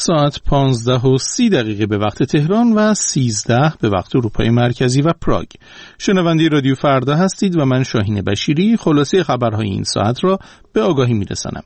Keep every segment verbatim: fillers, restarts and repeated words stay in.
ساعت پانزده و سی دقیقه به وقت تهران و سیزده به وقت اروپای مرکزی و پراگ. شنونده رادیو فردا هستید و من شاهین بشیری خلاصه خبرهای این ساعت را به آگاهی میرسانم.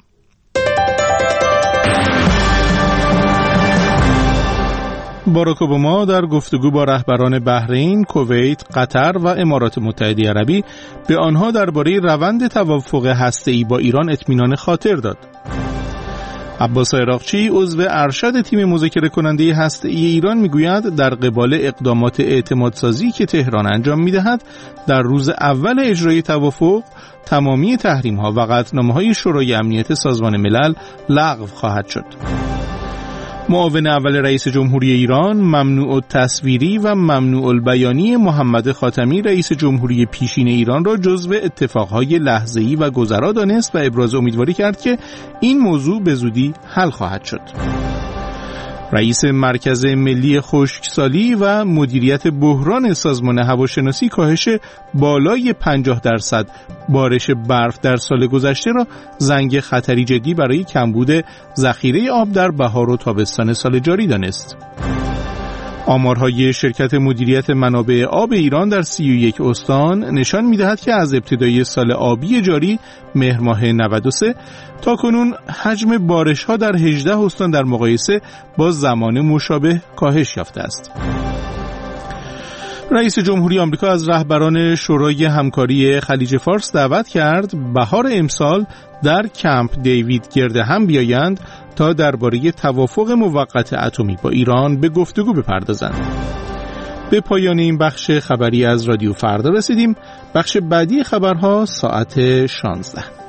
باراک اوباما در گفتگو با رهبران بحرین، کویت، قطر و امارات متحده عربی به آنها درباره روند توافق هسته‌ای با ایران اطمینان خاطر داد. عباس عراقچی عضو ارشد تیم مذاکره کننده هسته‌ای ایران میگوید در قبال اقدامات اعتمادسازی که تهران انجام میدهد در روز اول اجرای توافق تمامی تحریم‌ها و قطعنامه‌های شورای امنیت سازمان ملل لغو خواهد شد. معاون اول رئیس جمهوری ایران ممنوع التصویری و ممنوع البیانی محمد خاتمی رئیس جمهوری پیشین ایران را جزو اتفاقهای لحظه‌ای و گذرا دانست و ابراز امیدواری کرد که این موضوع به زودی حل خواهد شد. رئیس مرکز ملی خشکسالی و مدیریت بحران سازمان هواشناسی کاهش بالای پنجاه درصد بارش برف در سال گذشته را زنگ خطری جدی برای کمبود ذخیره آب در بهار و تابستان سال جاری دانست. آمارهای شرکت مدیریت منابع آب ایران در سی و یک استان نشان می‌دهد که از ابتدای سال آبی جاری مهر ماه نود و سه تا کنون حجم بارش‌ها در هجده استان در مقایسه با زمان مشابه کاهش یافته است. رئیس جمهوری آمریکا از رهبران شورای همکاری خلیج فارس دعوت کرد بهار امسال در کمپ دیوید گرد هم بیایند تا درباره توافق موقت اتمی با ایران به گفتگو بپردازند. به پایان این بخش خبری از رادیو فردا رسیدیم. بخش بعدی خبرها ساعت شانزده.